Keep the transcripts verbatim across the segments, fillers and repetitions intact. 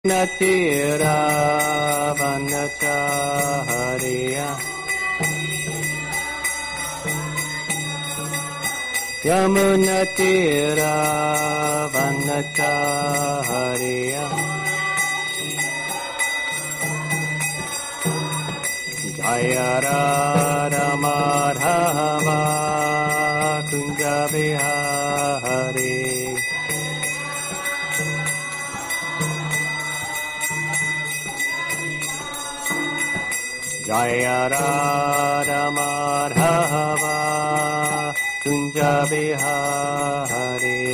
Natiravanacharya Yamunatiravanacharya Jayaramadhava Kunjabihari Jaya Radha Madhava Kunja Bihari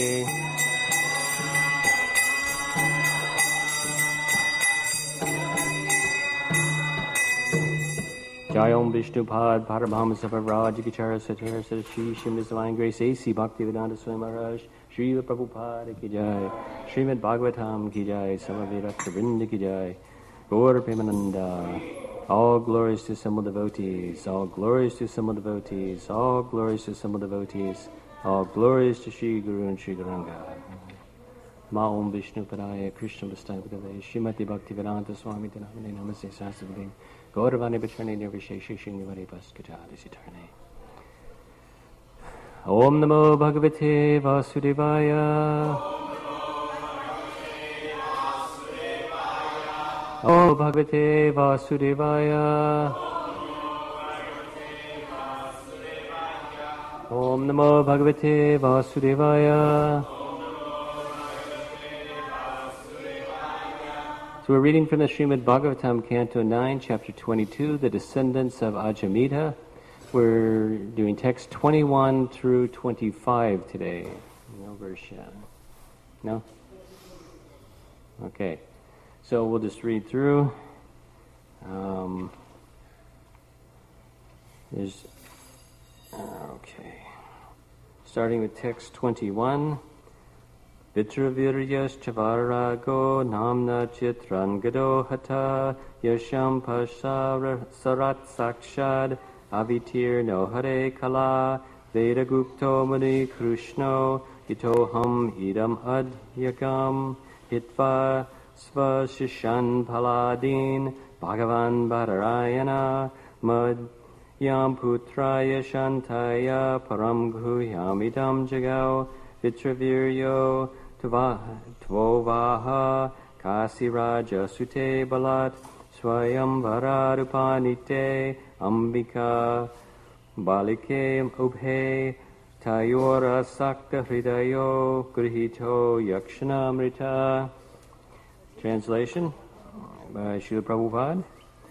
Jai Om Vishnupad Paramahamsa Paraj Gichara Satara Sadashi Shrimad Divine Grace A C Bhaktivedanta Swami Maharaj Srila Prabhupada Ki Jai Srimad Bhagavatam Ki Jai Samaveda Vrinda Ki Jai Gaur Premananda. All glories to simple devotees, all glories to simple devotees, all glories to simple devotees, all glories to Shri Guru and Shri Gauranga. Ma Om Vishnu Padaya Krishna Vastavadave Srimati Bhaktivedanta Swami Dhanamane Namaste Sasavadin Gauravani Bacharni Nirvishesha Shingavari Paskajali Sitarne Om Namo Bhagavate Vasudevaya Om Bhagavate Vasudevaya Om Namo Bhagavate Vasudevaya. So we're reading from the Srimad Bhagavatam, Canto nine, Chapter twenty-two, The Descendants of Ajamita. We're doing text twenty-one through twenty-five today. No version. No? Okay. So we'll just read through. Um, there's, okay. Starting with text twenty-one. Vitraviryas chavarago namna chitran gado hata yasham pasara sarat sakshad avitir no hare kala veda gupto mani krishno itoham idam adyagam hitva Sva Shishan Paladin Bhagavan Badarayana Mad Yam Putraya Shantaya Param Guhyamidam Jagao Vitraviryo Tvovaha Kasiraja Sute Balat Swayam Varadupanite Ambika Balike Ubhe Tayora Sakta Hridayo Grihito Yakshanamrita. Translation by Srila Prabhupada.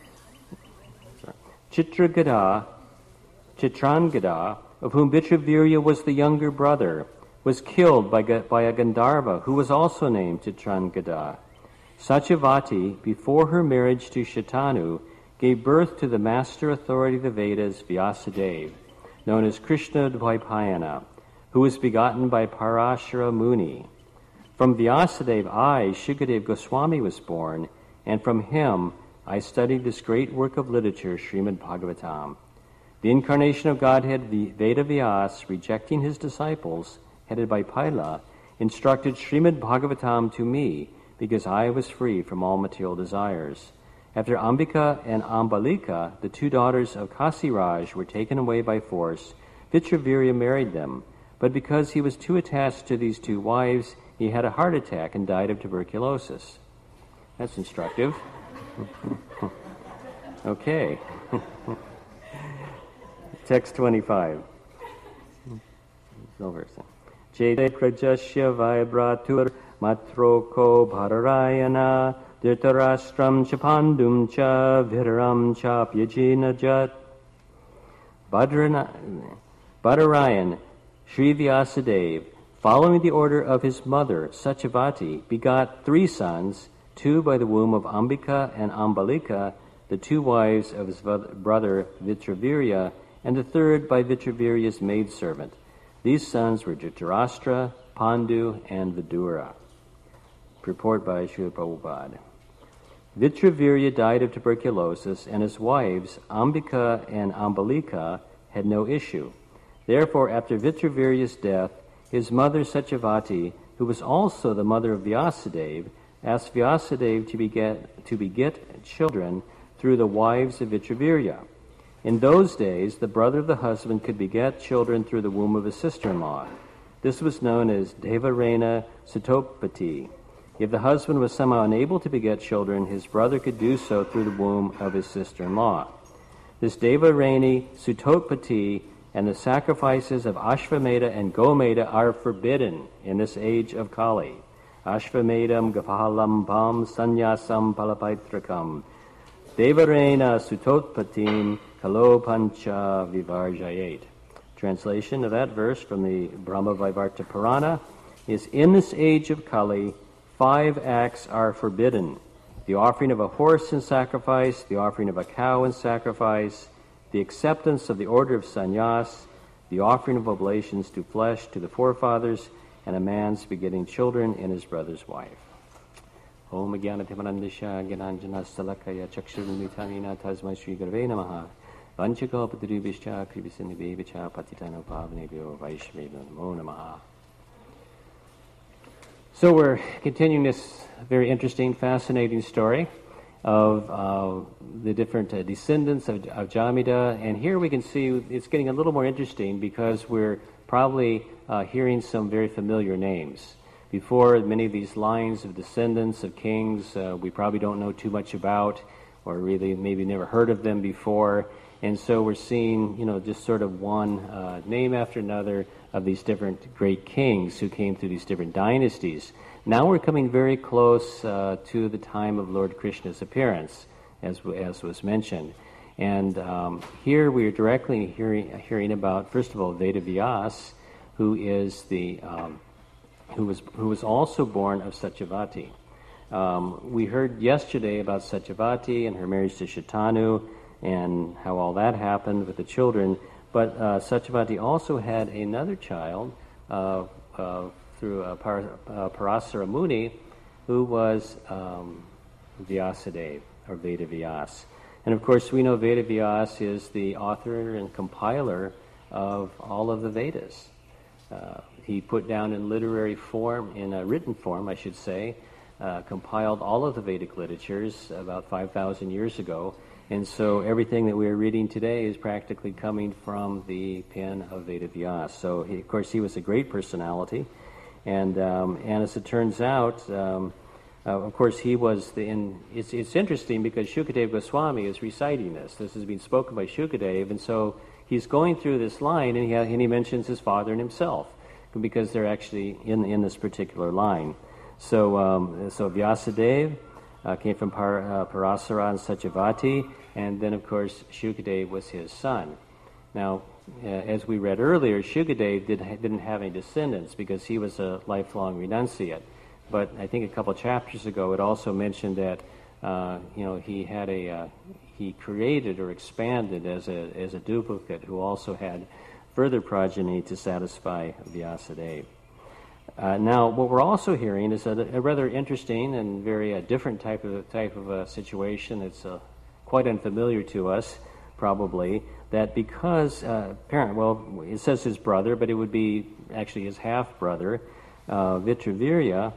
Chitragada, Chitrangada, of whom Vitravirya was the younger brother, was killed by, by a Gandharva who was also named Chitrangada. Satyavati, before her marriage to Shatanu, gave birth to the master authority of the Vedas, Vyasadeva, known as Krishna Dvaipayana, who was begotten by Parashara Muni. From Vyasadeva, I, Shukadev Goswami, was born, and from him I studied this great work of literature, Srimad Bhagavatam. The incarnation of Godhead, Veda Vyas, rejecting his disciples, headed by Paila, instructed Srimad Bhagavatam to me, because I was free from all material desires. After Ambika and Ambalika, the two daughters of Kasiraj, were taken away by force, Vitravirya married them, but because he was too attached to these two wives, he had a heart attack and died of tuberculosis. That's instructive. Okay. Text twenty-five. No verse. Jede prajasya vaibratur matroko bhararayana dirtarastram chapandum cha viram chapyajina jat. Badarayan, Sri Vyasadeva, following the order of his mother, Satyavati, begot three sons, two by the womb of Ambika and Ambalika, the two wives of his brother Vitravirya, and the third by Vitravirya's maidservant. These sons were Dhritarashtra, Pandu, and Vidura. Purport by Srila Prabhupada. Vitravirya died of tuberculosis, and his wives, Ambika and Ambalika, had no issue. Therefore, after Vitravirya's death, his mother Satyavati, who was also the mother of Vyasadeva, asked Vyasadeva to beget, to beget children through the wives of Vitravirya. In those days, the brother of the husband could beget children through the womb of his sister-in-law. This was known as Devarena Sutopati. If the husband was somehow unable to beget children, his brother could do so through the womb of his sister-in-law. This Devareni Sutopati and the sacrifices of Ashvamedha and Gomedha are forbidden in this age of Kali. Ashvamedham Gapalambam Sanyasam Palapaitrakam Devarena Sutotpatim Kalopancha Vivarjayet. Translation of that verse from the Brahma Vaivarta Purana is, in this age of Kali, five acts are forbidden: the offering of a horse in sacrifice, the offering of a cow in sacrifice, the acceptance of the order of sannyas, the offering of oblations to flesh to the forefathers, and a man's begetting children in his brother's wife. Om Jnanatimarandisha Gyananjana Salakaya Chakshurmithamina Tasmai Sri Gurave Namaha Vanchakalpatarubhishcha Krivisinibhibhicha Patitana Pavanebhyo Vaishveda Namo Namaha. So we're continuing this very interesting, fascinating story of uh, the different uh, descendants of, of Jamida, and here we can see it's getting a little more interesting because we're probably uh, hearing some very familiar names. Before, many of these lines of descendants of kings uh, we probably don't know too much about, or really maybe never heard of them before, and so we're seeing, you know, just sort of one uh, name after another of these different great kings who came through these different dynasties. Now we're coming very close uh, to the time of Lord Krishna's appearance, as as was mentioned. And um, here we are directly hearing hearing about, first of all, Vedavyas, who is the um, who was who was also born of Satyavati. Um, we heard yesterday about Satyavati and her marriage to Shatanu and how all that happened with the children. But uh, Satyavati also had another child uh, uh, through uh, Par- uh, Parasara Muni, who was um, Vyasadeva, or Vedavyas. And of course, we know Vedavyas is the author and compiler of all of the Vedas. Uh, he put down in literary form, in a written form, I should say, uh, compiled all of the Vedic literatures about five thousand years ago. And so everything that we're reading today is practically coming from the pen of Vedavyas. So, he, of course, he was a great personality. And um, and as it turns out, um, uh, of course, he was the... In, it's, it's interesting because Shukadeva Goswami is reciting this. This is being spoken by Shukadeva, and so he's going through this line, and he, and he mentions his father and himself, because they're actually in in this particular line. So, um, so Vyasadeva uh, came from Par, uh, Parasara and Satyavati, and then, of course, Shukadeva was his son. Now, uh, as we read earlier, Shukadeva did, didn't have any descendants because he was a lifelong renunciate. But I think a couple chapters ago it also mentioned that uh, you know he had a uh, he created or expanded as a as a duplicate who also had further progeny to satisfy Vyasadeva. Uh, now, what we're also hearing is a, a rather interesting and very uh, different type of type of uh, situation. It's uh, quite unfamiliar to us, probably. That because uh, parent, well, it says his brother, but it would be actually his half brother, uh, Vitravirya,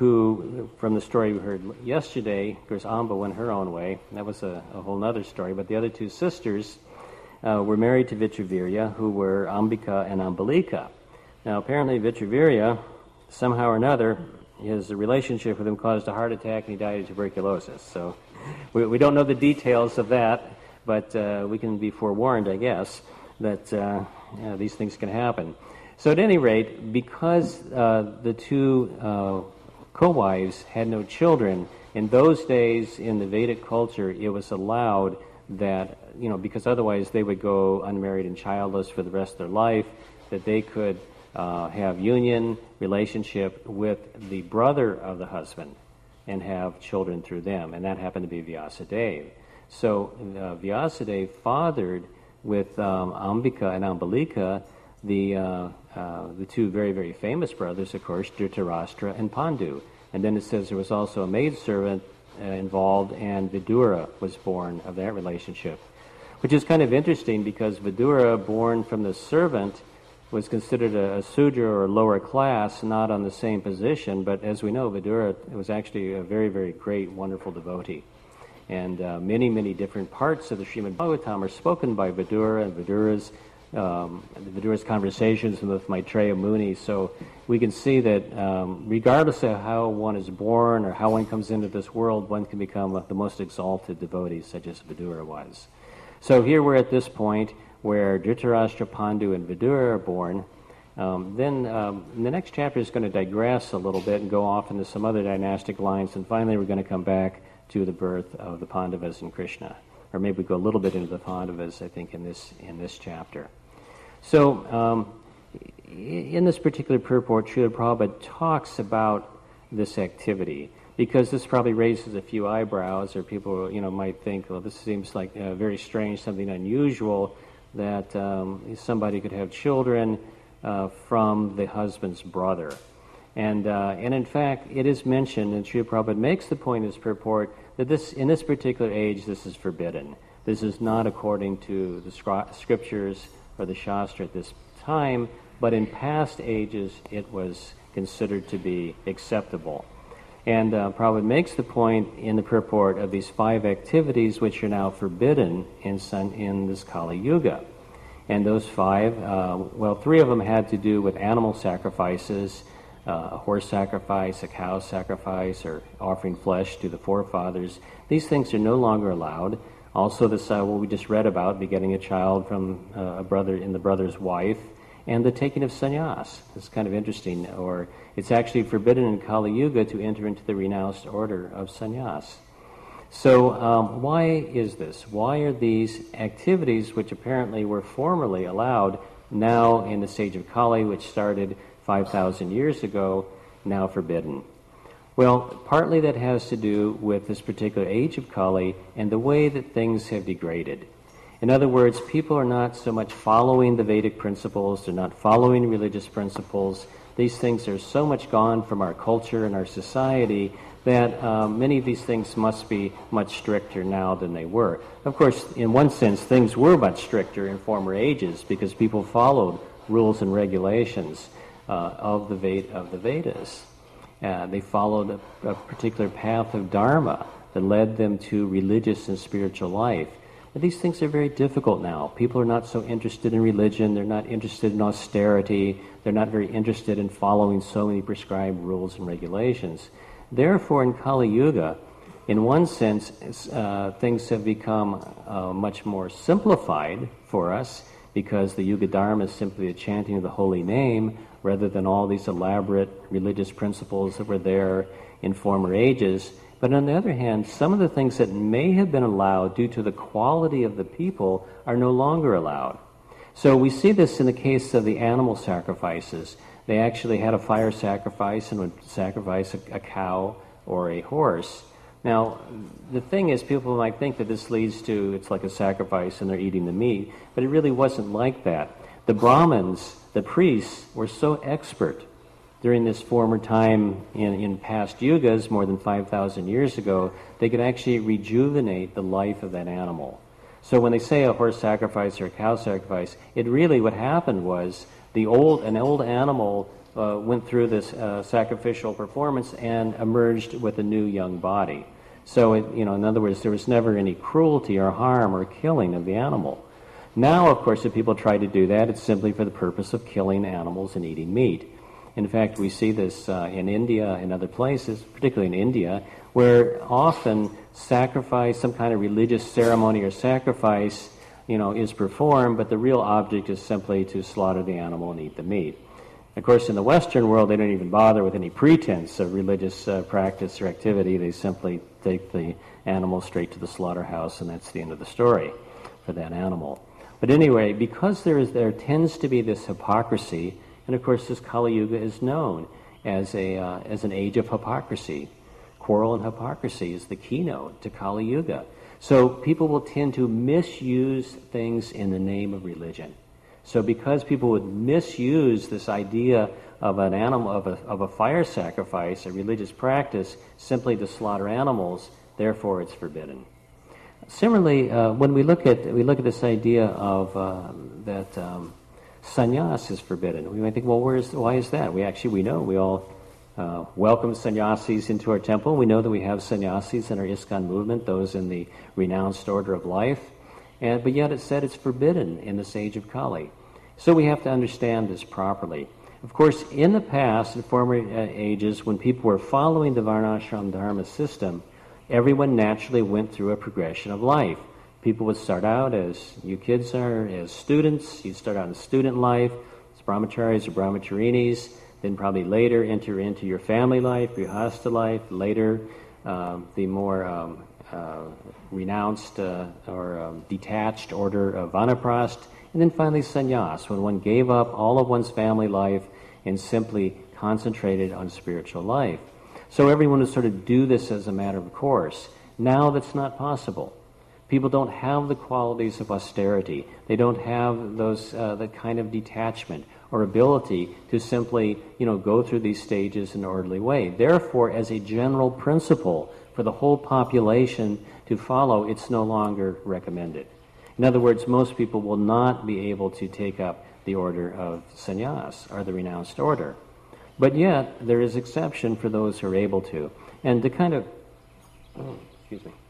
who, from the story we heard yesterday, of course, Amba went her own way. That was a, a whole other story. But the other two sisters uh, were married to Vitravirya, who were Ambika and Ambalika. Now, apparently, Vitravirya, somehow or another, his relationship with him caused a heart attack, and he died of tuberculosis. So we, we don't know the details of that, but uh, we can be forewarned, I guess, that uh, you know, these things can happen. So at any rate, because uh, the two uh, co-wives had no children, in those days in the Vedic culture, it was allowed that, you know, because otherwise they would go unmarried and childless for the rest of their life, that they could uh, have union relationship with the brother of the husband and have children through them, and that happened to be Vyasadeva. So uh, Vyasadeva fathered with um, Ambika and Ambalika the uh, uh, the two very, very famous brothers, of course, Dhritarashtra and Pandu. And then it says there was also a maidservant uh, involved, and Vidura was born of that relationship, which is kind of interesting because Vidura, born from the servant was considered a, a Sudra or a lower class, not on the same position, but as we know, Vidura was actually a very, very great, wonderful devotee. And uh, many, many different parts of the Srimad Bhagavatam are spoken by Vidura and Vidura's, um, Vidura's conversations with Maitreya Muni. So we can see that um, regardless of how one is born or how one comes into this world, one can become uh, the most exalted devotee, such as Vidura was. So here we're at this point where Dhritarashtra, Pandu, and Vidura are born. Um, then um, the next chapter is going to digress a little bit and go off into some other dynastic lines, and finally we're going to come back to the birth of the Pandavas and Krishna. Or maybe we go a little bit into the Pandavas, I think, in this in this chapter. So um, in this particular purport, Srila Prabhupada talks about this activity, because this probably raises a few eyebrows, or people, you know, might think, well, this seems like uh, very strange, something unusual, that um, somebody could have children uh, from the husband's brother. And uh, and in fact, it is mentioned, and Srila Prabhupada makes the point in his purport, that this in this particular age, this is forbidden. This is not according to the scri- scriptures or the Shastra at this time, but in past ages, it was considered to be acceptable. And uh, Prabhupada makes the point in the purport of these five activities which are now forbidden in, sun, in this Kali Yuga. And those five, uh, well, three of them had to do with animal sacrifices, uh, a horse sacrifice, a cow sacrifice, or offering flesh to the forefathers. These things are no longer allowed. Also, this uh, what we just read about, begetting a child from uh, a brother in the brother's wife, and the taking of sannyas. It's kind of interesting. Or it's actually forbidden in Kali Yuga to enter into the renounced order of sannyas. So um, why is this? Why are these activities, which apparently were formerly allowed, now in the stage of Kali, which started five thousand years ago, now forbidden? Well, partly that has to do with this particular age of Kali and the way that things have degraded. In other words, people are not so much following the Vedic principles, they're not following religious principles. These things are so much gone from our culture and our society that um, many of these things must be much stricter now than they were. Of course, in one sense, things were much stricter in former ages because people followed rules and regulations uh, of the Ved- of the Vedas. Uh, they followed a, a particular path of Dharma that led them to religious and spiritual life. But these things are very difficult now. People are not so interested in religion, they're not interested in austerity, they're not very interested in following so many prescribed rules and regulations. Therefore, in Kali Yuga, in one sense, uh, things have become uh, much more simplified for us, because the Yuga Dharma is simply a chanting of the holy name rather than all these elaborate religious principles that were there in former ages. But on the other hand, some of the things that may have been allowed due to the quality of the people are no longer allowed. So we see this in the case of the animal sacrifices. They actually had a fire sacrifice and would sacrifice a, a cow or a horse. Now, the thing is, people might think that this leads to, it's like a sacrifice and they're eating the meat, but it really wasn't like that. The Brahmins, the priests, were so expert during this former time in, in past yugas, more than five thousand years ago, they could actually rejuvenate the life of that animal. So when they say a horse sacrifice or a cow sacrifice, it really, what happened was the old an old animal uh, went through this uh, sacrificial performance and emerged with a new young body. So, it, you know, in other words, there was never any cruelty or harm or killing of the animal. Now, of course, if people try to do that, it's simply for the purpose of killing animals and eating meat. In fact, we see this uh, in India and other places, particularly in India, where often sacrifice, some kind of religious ceremony or sacrifice, you know, is performed, but the real object is simply to slaughter the animal and eat the meat. Of course, in the Western world, they don't even bother with any pretense of religious uh, practice or activity. They simply take the animal straight to the slaughterhouse, and that's the end of the story for that animal. But anyway, because there is there tends to be this hypocrisy, and of course this Kali Yuga is known as a uh, as an age of hypocrisy. Quarrel and hypocrisy is the keynote to Kali Yuga. So people will tend to misuse things in the name of religion. So because people would misuse this idea of an animal, of a, of a fire sacrifice, a religious practice, simply to slaughter animals, therefore it's forbidden. Similarly, uh, when we look at we look at this idea of uh, that um, sannyas is forbidden. We might think, well, where is, why is that? We actually, we know, we all uh, welcome sannyasis into our temple. We know that we have sannyasis in our ISKCON movement, those in the renounced order of life. And, but yet it said it's forbidden in this age of Kali. So we have to understand this properly. Of course, in the past, in former uh, ages, when people were following the Varnashram Dharma system, everyone naturally went through a progression of life. People would start out as you kids are, as students. You'd start out in student life, as brahmacharis or brahmacharinis, then probably later enter into your family life, grihastha life, later uh, the more um, uh, renounced uh, or um, detached order of vanaprast, and then finally sannyas, when one gave up all of one's family life and simply concentrated on spiritual life. So everyone would sort of do this as a matter of course. Now that's not possible. People don't have the qualities of austerity. They don't have those uh, the kind of detachment or ability to simply, you know, go through these stages in an orderly way. Therefore, as a general principle for the whole population to follow, it's no longer recommended. In other words, most people will not be able to take up the order of sannyas, or the renounced order. But yet, there is exception for those who are able to. And to kind of, oh, excuse me,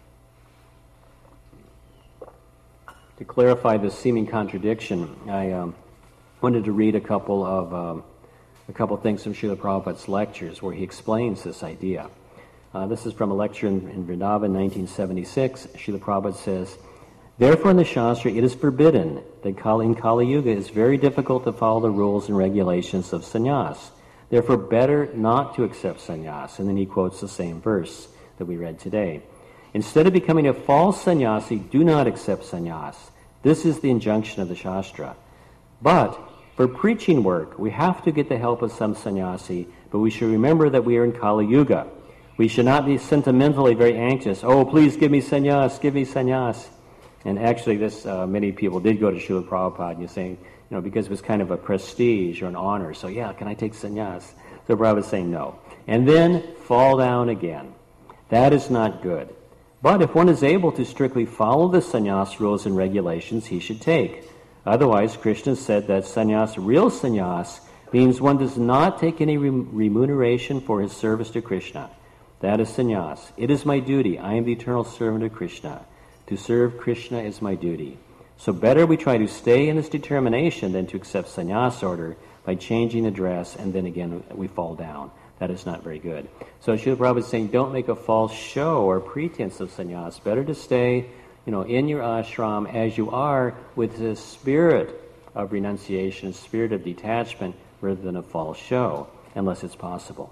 to clarify this seeming contradiction, I um, wanted to read a couple of um, a couple things from Srila Prabhupada's lectures where he explains this idea. Uh, this is from a lecture in, in Vrindavan, nineteen seventy-six. Srila Prabhupada says, "Therefore in the Shastra it is forbidden that Kali, in Kali Yuga it is very difficult to follow the rules and regulations of sannyas. Therefore better not to accept sannyas." And then he quotes the same verse that we read today. "Instead of becoming a false sannyasi, do not accept sannyas. This is the injunction of the Shastra. But for preaching work, we have to get the help of some sannyasi, but we should remember that we are in Kali Yuga. We should not be sentimentally very anxious. Oh, please give me sannyas, give me sannyas." And actually, this uh, many people did go to Srila Prabhupada and you're saying, you know, because it was kind of a prestige or an honor. So, yeah, can I take sannyas? So Prabhupada was saying no. And then fall down again. That is not good. But if one is able to strictly follow the sannyas rules and regulations, he should take. Otherwise, Krishna said that sannyas, real sannyas, means one does not take any re- remuneration for his service to Krishna. That is sannyas. It is my duty. I am the eternal servant of Krishna. To serve Krishna is my duty. So better we try to stay in this determination than to accept sannyas order by changing the dress and then again we fall down. That is not very good. So Srila Prabhupada is saying don't make a false show or pretense of sannyas. Better to stay, you know, in your ashram as you are with the spirit of renunciation, spirit of detachment, rather than a false show, unless it's possible.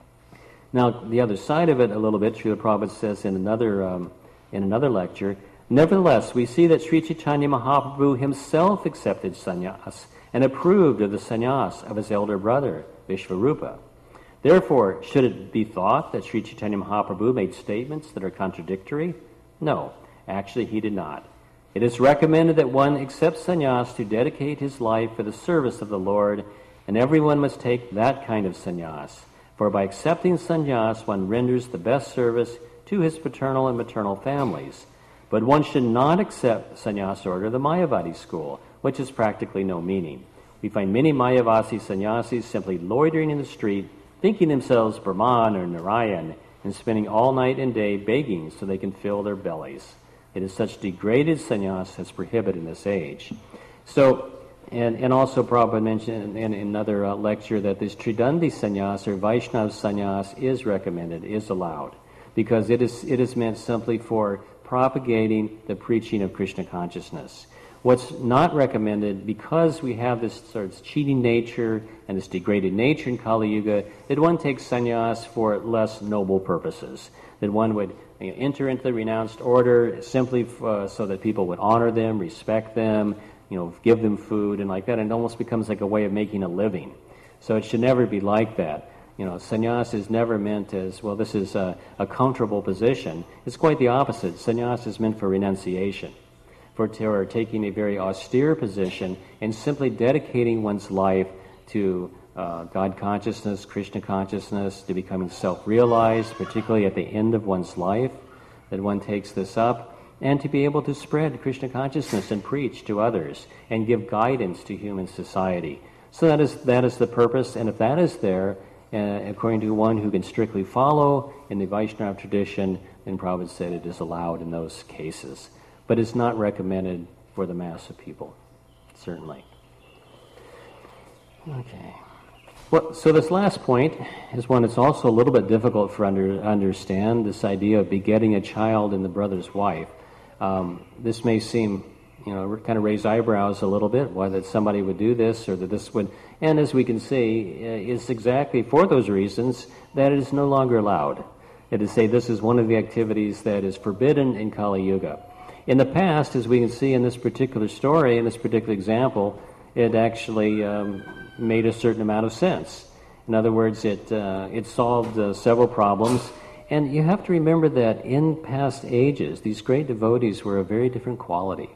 Now, the other side of it a little bit, Srila Prabhupada says in another um, in another lecture, nevertheless, we see that Sri Chaitanya Mahaprabhu himself accepted sannyas and approved of the sannyas of his elder brother, Vishvarupa. Therefore, should it be thought that Sri Chaitanya Mahaprabhu made statements that are contradictory? No, actually he did not. It is recommended that one accept sannyas to dedicate his life for the service of the Lord, and everyone must take that kind of sannyas. For by accepting sannyas, one renders the best service to his paternal and maternal families. But one should not accept sannyas order, the Mayavadi school, which has practically no meaning. We find many Mayavasi sannyasis simply loitering in the street, thinking themselves Brahman or Narayan, and spending all night and day begging so they can fill their bellies. It is such degraded sannyas that's prohibited in this age. So, and, and also Prabhupada mentioned in, in another uh, lecture that this Tridandi sannyas or Vaishnava sannyas is recommended, is allowed, because it is it is meant simply for propagating the preaching of Krishna consciousness. What's not recommended, because we have this sort of cheating nature and this degraded nature in Kali Yuga, that one takes sannyas for less noble purposes. That one would, you know, enter into the renounced order simply uh, so that people would honor them, respect them, you know, give them food and like that, and it almost becomes like a way of making a living. So it should never be like that. You know, sannyas is never meant as, well, this is a, a comfortable position. It's quite the opposite. Sannyas is meant for renunciation, for or taking a very austere position and simply dedicating one's life to uh, God consciousness, Krishna consciousness, to becoming self-realized, particularly at the end of one's life, that one takes this up. and to be able to spread Krishna consciousness and preach to others and give guidance to human society. So that is that is the purpose, and if that is there, uh, according to one who can strictly follow in the Vaishnava tradition, then Prabhupada said it is allowed in those cases. But it's not recommended for the mass of people, certainly. Okay. Well, so this last point is one that's also a little bit difficult for under understand, this idea of begetting a child in the brother's wife. Um, this may seem, you know, kind of raise eyebrows a little bit, why that somebody would do this or that this would, and as we can see, it's exactly for those reasons that it is no longer allowed. It is say this is one of the activities that is forbidden in Kali Yuga. In the past, as we can see in this particular story, in this particular example, it actually um, made a certain amount of sense. In other words, it uh, it solved uh, several problems. And you have to remember that in past ages, these great devotees were a very different quality.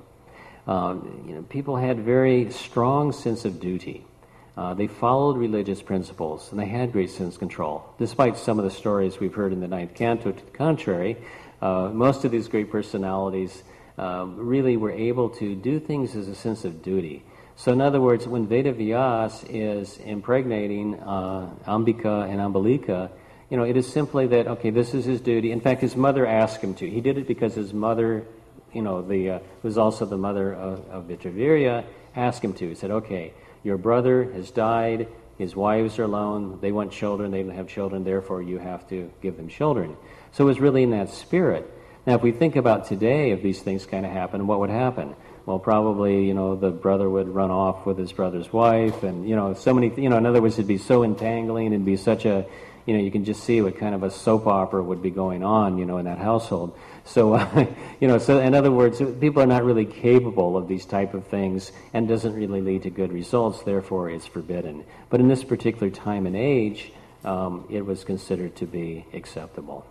Um, you know, people had very strong sense of duty. Uh, they followed religious principles, and they had great sense control. Despite some of the stories we've heard in the ninth canto to the contrary, uh, most of these great personalities uh, really were able to do things as a sense of duty. So in other words, when Vedavyas is impregnating uh, Ambika and Ambalika, you know, it is simply that, okay, this is his duty. In fact, his mother asked him to. He did it because his mother, you know, the uh, was also the mother of, of Vitravirya, asked him to. He said, okay, your brother has died, his wives are alone, they want children, they don't have children, therefore you have to give them children. So it was really in that spirit. Now, if we think about today, if these things kind of happen, what would happen? Well, probably, you know, the brother would run off with his brother's wife, and, you know, so many, you know, in other words, it'd be so entangling and be such a, you know, you can just see what kind of a soap opera would be going on, you know, in that household. So, uh, you know, so in other words, people are not really capable of these type of things and doesn't really lead to good results, therefore it's forbidden. But in this particular time and age, um, it was considered to be acceptable.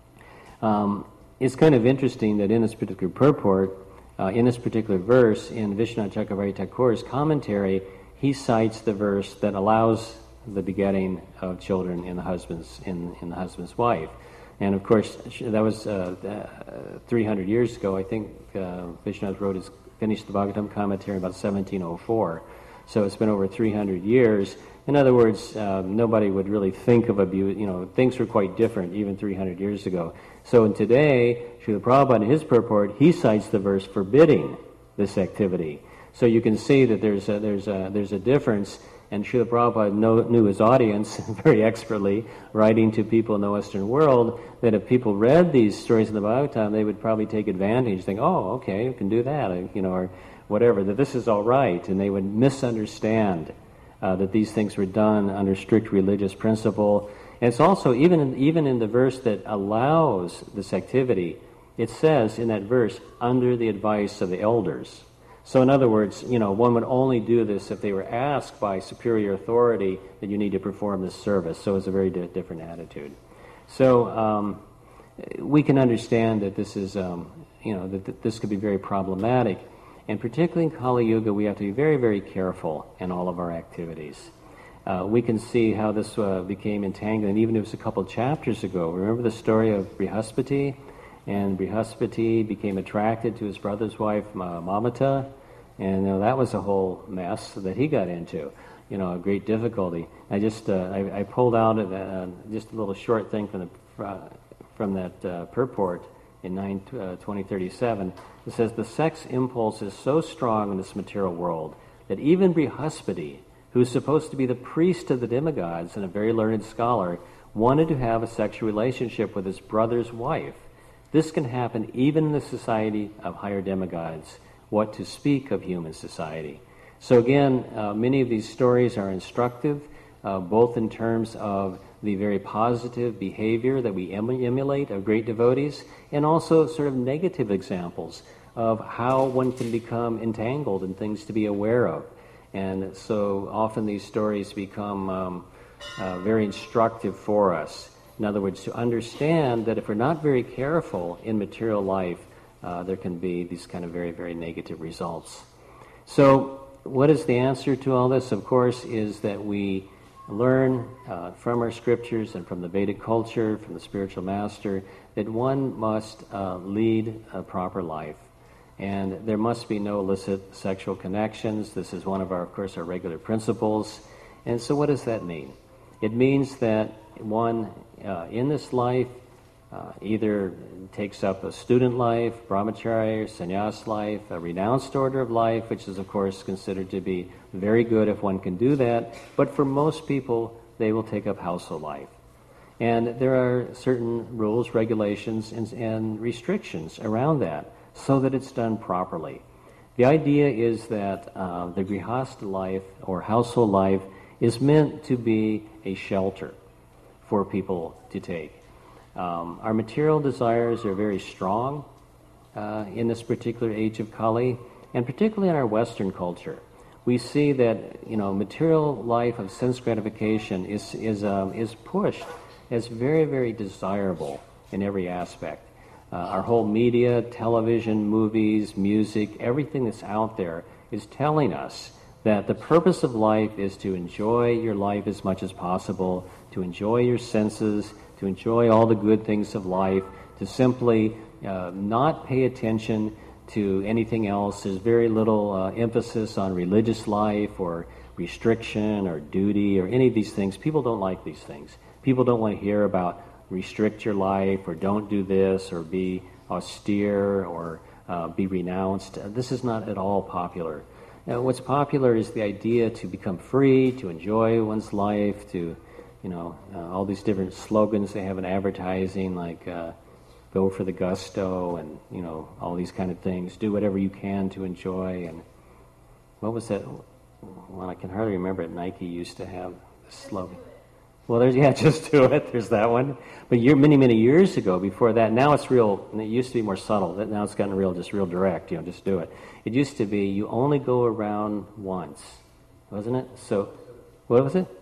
Um, it's kind of interesting that in this particular purport, uh, in this particular verse, in Vishwanath Chakravarti Thakur's commentary, he cites the verse that allows the begetting of children in the husband's in, in the husband's wife, and of course that was uh, uh, three hundred years ago. I think uh, Vishwanath wrote his finished the Bhagavatam commentary about seventeen oh four, so it's been over three hundred years. In other words, uh, nobody would really think of abuse. You know, things were quite different even three hundred years ago. So in today, Srila Prabhupada in his purport, he cites the verse forbidding this activity. So you can see that there's a, there's a, there's a difference. And Srila Prabhupada know, knew his audience very expertly, writing to people in the Western world, that if people read these stories in the Bhagavatam, they would probably take advantage, think, oh, okay, you can do that, you know, or whatever, that this is all right, and they would misunderstand uh, that these things were done under strict religious principle. And it's also, even in, even in the verse that allows this activity, it says in that verse, under the advice of the elders. So in other words, you know, one would only do this if they were asked by superior authority that you need to perform this service. So it's a very di- different attitude. So um, we can understand that this is, um, you know, that th- this could be very problematic. And particularly in Kali Yuga, we have to be very, very careful in all of our activities. Uh, we can see how this uh, became entangled, and even it was a couple chapters ago. Remember the story of Brihaspati? And Brihaspati became attracted to his brother's wife, uh, Mamata, and you know, that was a whole mess that he got into, you know, a great difficulty. I just, uh, I, I pulled out a, uh, just a little short thing from the uh, from that uh, purport in nine twenty thirty-seven. It says, the sex impulse is so strong in this material world that even Brihaspati, who is supposed to be the priest of the demigods and a very learned scholar, wanted to have a sexual relationship with his brother's wife. This can happen even in the society of higher demigods, what to speak of human society. So again, uh, many of these stories are instructive, uh, both in terms of the very positive behavior that we em- emulate of great devotees, and also sort of negative examples of how one can become entangled in things to be aware of. And so often these stories become um, uh, very instructive for us. In other words, to understand that if we're not very careful in material life, uh, there can be these kind of very, very negative results. So what is the answer to all this? Of course, is that we learn uh, from our scriptures and from the Vedic culture, from the spiritual master, that one must uh, lead a proper life. And there must be no illicit sexual connections. This is one of our, of course, our regular principles. And so what does that mean? It means that one, uh, in this life, uh, either takes up a student life, brahmacharya, or sannyas life, a renounced order of life, which is, of course, considered to be very good if one can do that. But for most people, they will take up household life. And there are certain rules, regulations, and, and restrictions around that, so that it's done properly. The idea is that uh, the grihastha life or household life is meant to be a shelter for people to take. Um, our material desires are very strong uh, in this particular age of Kali, and particularly in our Western culture. We see that, you know, material life of sense gratification is is um, is pushed as very, very desirable in every aspect. Uh, our whole media, television, movies, music, everything that's out there is telling us that the purpose of life is to enjoy your life as much as possible, to enjoy your senses, to enjoy all the good things of life, to simply uh, not pay attention to anything else. There's very little uh, emphasis on religious life or restriction or duty or any of these things. People don't like these things. People don't want to hear about restrict your life, or don't do this, or be austere, or uh, be renounced. Uh, this is not at all popular. Now, what's popular is the idea to become free, to enjoy one's life, to, you know, uh, all these different slogans they have in advertising, like uh, go for the gusto, and, you know, all these kind of things. Do whatever you can to enjoy. And what was that? Well, I can hardly remember it. Nike used to have this slogan. Well, there's, yeah, just do it. There's that one. But year, many, many years ago, before that, now it's real, it used to be more subtle. Now it's gotten real, just real direct, you know, just do it. It used to be, you only go around once, wasn't it? So, what was it?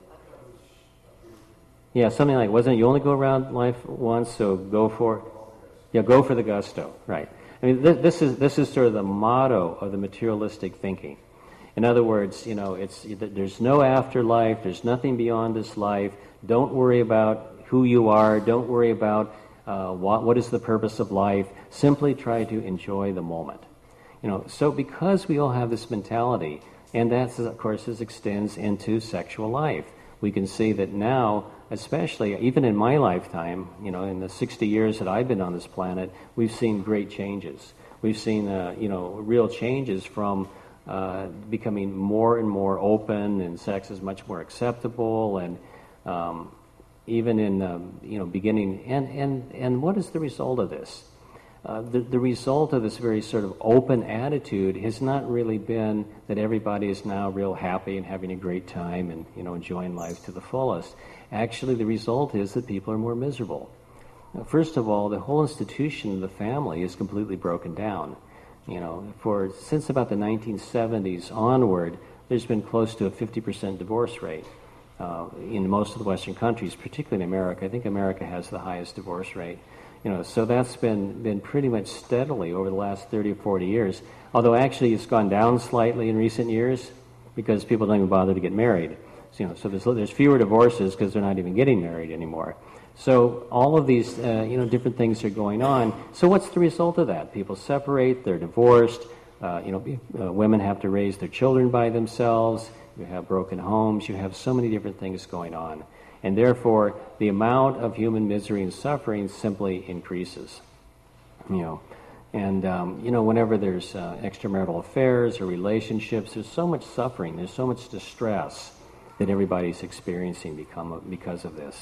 Yeah, something like, wasn't it? You only go around life once, so go for, yeah, go for the gusto, right. I mean, th- this is this is sort of the motto of the materialistic thinking. In other words, you know, it's there's no afterlife, there's nothing beyond this life. Don't worry about who you are. Don't worry about uh, what what is the purpose of life. Simply try to enjoy the moment. You know, so because we all have this mentality, and that, of course, is, extends into sexual life. We can see that now, especially even in my lifetime, you know, in the sixty years that I've been on this planet, we've seen great changes. We've seen, uh, you know, real changes from uh, becoming more and more open, and sex is much more acceptable, and um, even in, um, you know, beginning, and, and, and what is the result of this? Uh, the, the result of this very sort of open attitude has not really been that everybody is now real happy and having a great time and, you know, enjoying life to the fullest. Actually, the result is that people are more miserable. Now, first of all, the whole institution of the family is completely broken down. You know, for since about the nineteen seventies onward, there's been close to a fifty percent divorce rate uh, in most of the Western countries, particularly in America. I think America has the highest divorce rate. You know, so that's been, been pretty much steadily over the last thirty or forty years, although actually it's gone down slightly in recent years because people don't even bother to get married. So, you know, so there's, there's fewer divorces because they're not even getting married anymore. So all of these, uh, you know, different things are going on. So what's the result of that? People separate, they're divorced, uh, you know, uh, women have to raise their children by themselves, you have broken homes, you have so many different things going on. And therefore, the amount of human misery and suffering simply increases. You know, and um, you know, whenever there's uh, extramarital affairs or relationships, there's so much suffering, there's so much distress that everybody's experiencing become, because of this.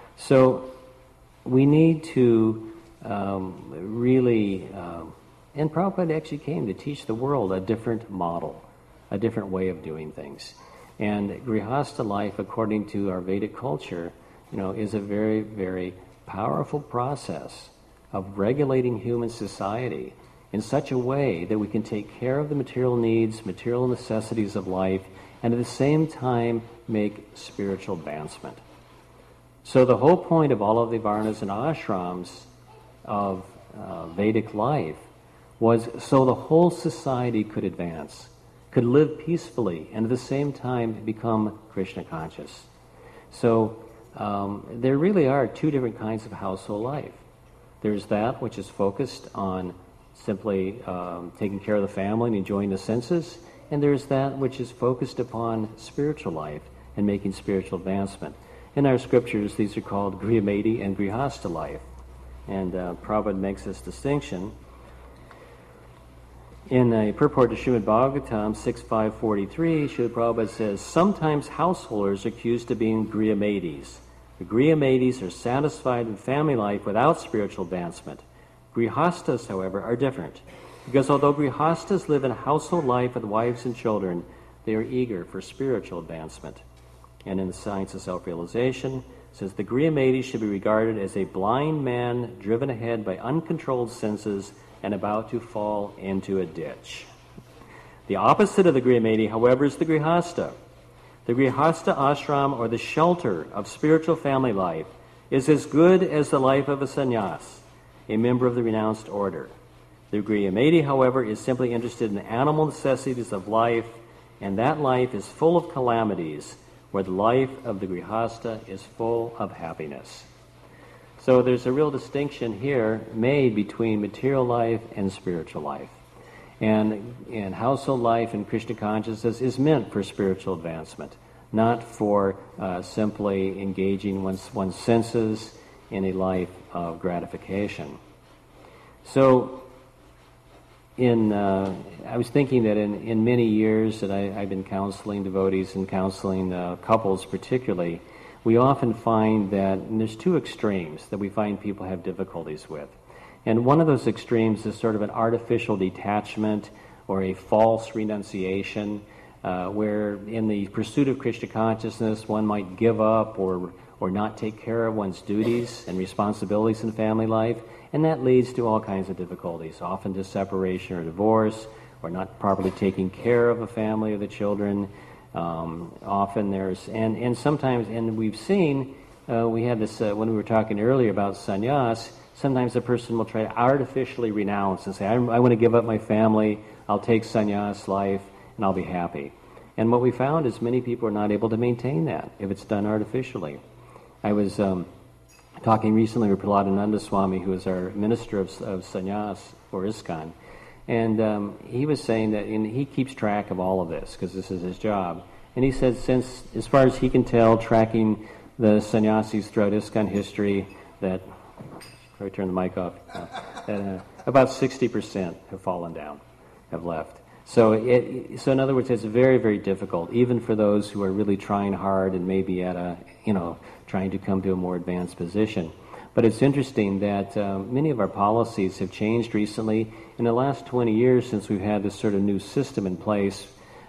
So we need to um, really, um, and Prabhupada actually came to teach the world a different model, a different way of doing things. And grihastha life, according to our Vedic culture, you know, is a very, very powerful process of regulating human society in such a way that we can take care of the material needs, material necessities of life, and at the same time make spiritual advancement. So the whole point of all of the varnas and ashrams of uh, Vedic life was so the whole society could advance, could live peacefully, and at the same time become Krishna conscious. So um, there really are two different kinds of household life. There's that which is focused on simply um, taking care of the family and enjoying the senses, and there's that which is focused upon spiritual life and making spiritual advancement. In our scriptures, these are called Grihamaiti and Grihasta life, and uh, Prabhupada makes this distinction. In a purport to Srimad Bhagavatam six five forty-three, Srila Prabhupada says, sometimes householders are accused of being Grihamatis. The Grihamatis are satisfied with family life without spiritual advancement. Grihastas, however, are different, because although Grihastas live in household life with wives and children, they are eager for spiritual advancement. And in the Science of Self-Realization, it says, the Grihamatis should be regarded as a blind man driven ahead by uncontrolled senses and about to fall into a ditch. The opposite of the Grihamaiti, however, is the Grihasta. The Grihasta ashram, or the shelter of spiritual family life, is as good as the life of a sannyas, a member of the renounced order. The Grihamaiti, however, is simply interested in the animal necessities of life, and that life is full of calamities, where the life of the Grihasta is full of happiness. So there's a real distinction here made between material life and spiritual life. And, and household life in Krishna consciousness is meant for spiritual advancement, not for uh, simply engaging one's, one's senses in a life of gratification. So in uh, I was thinking that in, in many years that I, I've been counseling devotees and counseling uh, couples particularly, we often find that there's two extremes that we find people have difficulties with. And one of those extremes is sort of an artificial detachment or a false renunciation, uh, where in the pursuit of Krishna consciousness one might give up or or not take care of one's duties and responsibilities in family life, and that leads to all kinds of difficulties, often to separation or divorce, or not properly taking care of a family or the children. Um, often there's, and, and sometimes, and we've seen, uh, we had this, uh, when we were talking earlier about sannyas, sometimes a person will try to artificially renounce and say, I, I want to give up my family, I'll take sannyas life, and I'll be happy. And what we found is many people are not able to maintain that if it's done artificially. I was um, talking recently with Prahladananda Swami, who is our minister of, of sannyas for ISKCON, and um, he was saying that, and he keeps track of all of this because this is his job, and he said since, as far as he can tell, tracking the sannyasis throughout ISKCON history, that, probably turn the mic off, uh, that uh, about sixty percent have fallen down, have left. So, it, so in other words, it's very, very difficult, even for those who are really trying hard and maybe at a, you know, trying to come to a more advanced position. But it's interesting that um, many of our policies have changed recently. In the last twenty years, since we've had this sort of new system in place,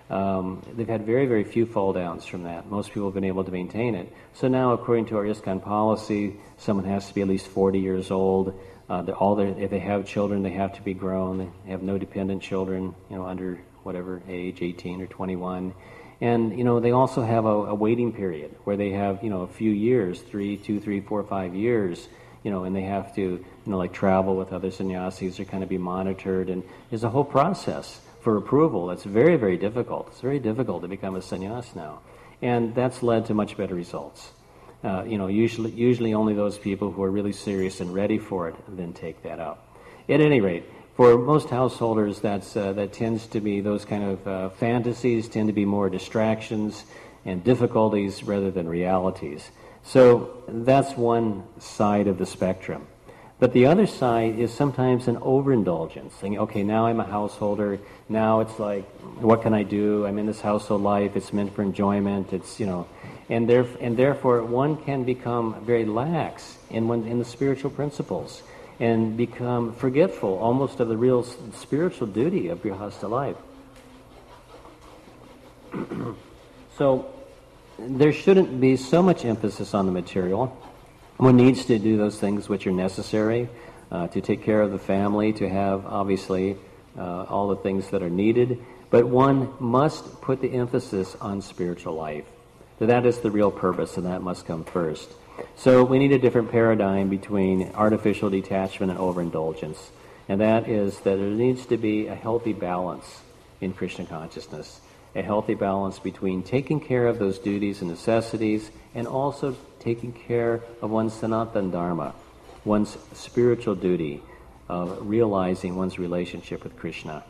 um, they've had very, very few fall downs from that. Most people have been able to maintain it. So now, according to our ISKCON policy, someone has to be at least forty years old. Uh, all their, if they have children, they have to be grown. They have no dependent children, you know, under whatever age, eighteen or twenty-one. And, you know, they also have a, a waiting period where they have, you know, a few years, three, two, three, four, five years, you know, and they have to, you know, like travel with other sannyasis or kind of be monitored. And there's a whole process for approval that's very, very difficult. It's very difficult to become a sannyas now. And that's led to much better results. Uh, you know, usually usually only those people who are really serious and ready for it then take that up. At any rate, for most householders, that's uh, that tends to be those kind of uh, fantasies tend to be more distractions and difficulties rather than realities. So that's one side of the spectrum. But the other side is sometimes an overindulgence, saying, okay, now I'm a householder, now it's like, what can I do? I'm in this household life, it's meant for enjoyment, it's, you know, and, there, and therefore one can become very lax in, one, in the spiritual principles and become forgetful almost of the real spiritual duty of grihastha life. So there shouldn't be so much emphasis on the material. One needs to do those things which are necessary uh, to take care of the family, to have, obviously, uh, all the things that are needed. But one must put the emphasis on spiritual life. So that is the real purpose, and that must come first. So we need a different paradigm between artificial detachment and overindulgence. And that is that there needs to be a healthy balance in Krishna consciousness. a healthy balance between taking care of those duties and necessities and also taking care of one's Sanatana Dharma, one's spiritual duty of realizing one's relationship with Krishna.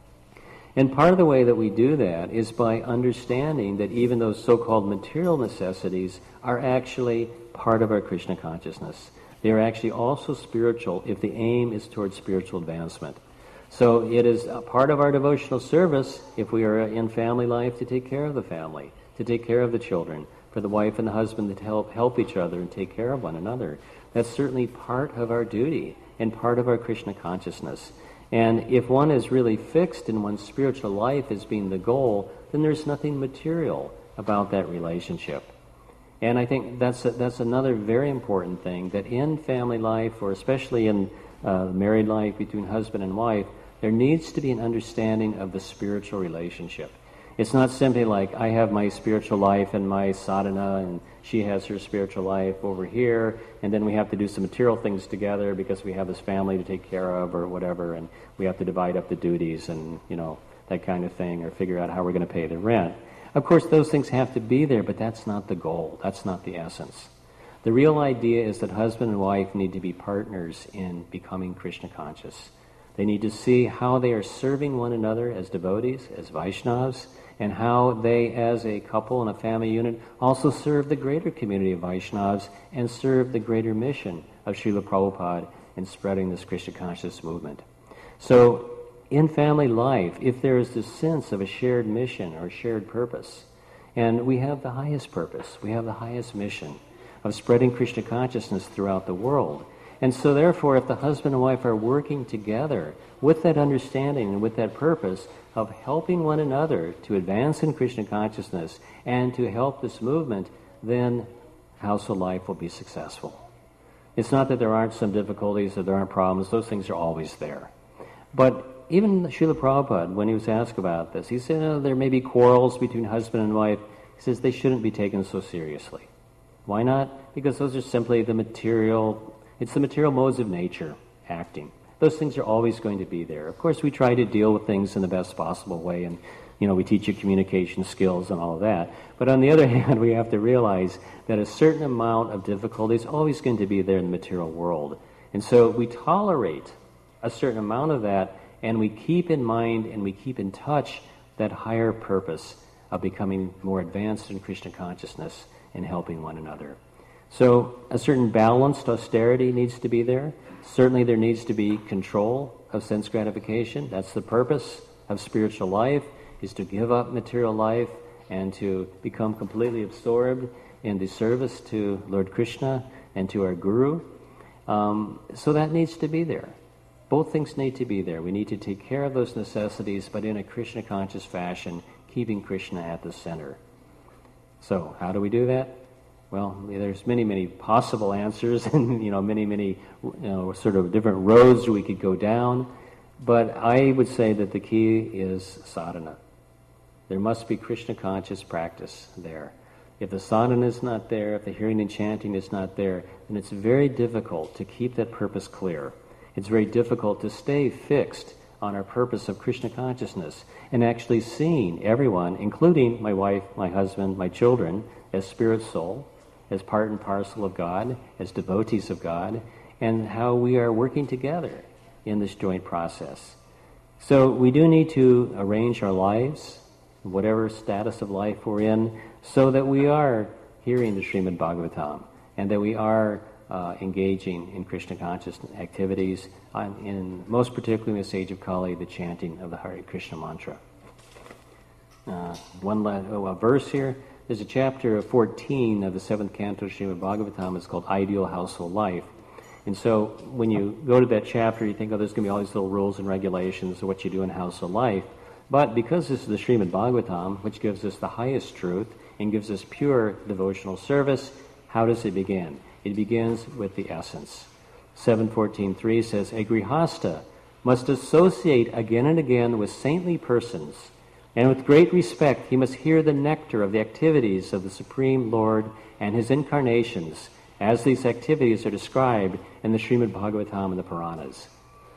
And part of the way that we do that is by understanding that even those so-called material necessities are actually part of our Krishna consciousness. They are actually also spiritual if the aim is towards spiritual advancement. So it is a part of our devotional service, if we are in family life, to take care of the family, to take care of the children, for the wife and the husband to help help each other and take care of one another. That's certainly part of our duty and part of our Krishna consciousness. And if one is really fixed in one's spiritual life as being the goal, then there's nothing material about that relationship. And I think that's a, that's another very important thing, that in family life, or especially in uh, married life between husband and wife, there needs to be an understanding of the spiritual relationship. It's not simply like I have my spiritual life and my sadhana, and she has her spiritual life over here, and then we have to do some material things together because we have this family to take care of or whatever, and we have to divide up the duties and, you know, that kind of thing, or figure out how we're going to pay the rent. Of course, those things have to be there, but that's not the goal. That's not the essence. The real idea is that husband and wife need to be partners in becoming Krishna conscious. They need to see how they are serving one another as devotees, as Vaishnavas, and how they, as a couple and a family unit, also serve the greater community of Vaishnavas and serve the greater mission of Srila Prabhupada in spreading this Krishna conscious movement. So, in family life, if there is this sense of a shared mission or shared purpose, and we have the highest purpose, we have the highest mission of spreading Krishna consciousness throughout the world. And so therefore, if the husband and wife are working together with that understanding and with that purpose of helping one another to advance in Krishna consciousness and to help this movement, then household life will be successful. It's not that there aren't some difficulties or there aren't problems. Those things are always there. But even Srila Prabhupada, when he was asked about this, he said, oh, there may be quarrels between husband and wife. He says they shouldn't be taken so seriously. Why not? Because those are simply the material, it's the material modes of nature acting. Those things are always going to be there. Of course, we try to deal with things in the best possible way, and, you know, we teach you communication skills and all of that. But on the other hand, we have to realize that a certain amount of difficulty is always going to be there in the material world. And so we tolerate a certain amount of that, and we keep in mind and we keep in touch that higher purpose of becoming more advanced in Krishna consciousness and helping one another. So a certain balanced austerity needs to be there. Certainly there needs to be control of sense gratification. That's the purpose of spiritual life, is to give up material life and to become completely absorbed in the service to Lord Krishna and to our Guru. Um, so that needs to be there. Both things need to be there. We need to take care of those necessities, but in a Krishna-conscious fashion, keeping Krishna at the center. So, how do we do that? Well, there's many, many possible answers, and you know, many, many, you know, sort of different roads we could go down. But I would say that the key is sadhana. There must be Krishna-conscious practice there. If the sadhana is not there, if the hearing and chanting is not there, then it's very difficult to keep that purpose clear. It's very difficult to stay fixed on our purpose of Krishna consciousness and actually seeing everyone, including my wife, my husband, my children, as spirit soul, as part and parcel of God, as devotees of God, and how we are working together in this joint process. So we do need to arrange our lives, whatever status of life we're in, so that we are hearing the Srimad Bhagavatam and that we are Uh, engaging in Krishna conscious activities, uh, in most particularly in this age of Kali, the chanting of the Hare Krishna mantra. Uh, one la- oh, a verse here. There's a chapter fourteen of the seventh canto of Srimad Bhagavatam. It's called Ideal Household Life. And so when you go to that chapter, you think, oh, there's going to be all these little rules and regulations of what you do in household life. But because this is the Srimad Bhagavatam, which gives us the highest truth and gives us pure devotional service, how does it begin? It begins with the essence. seven fourteen three says, a grihasta must associate again and again with saintly persons, and with great respect he must hear the nectar of the activities of the Supreme Lord and his incarnations, as these activities are described in the Srimad Bhagavatam and the Puranas.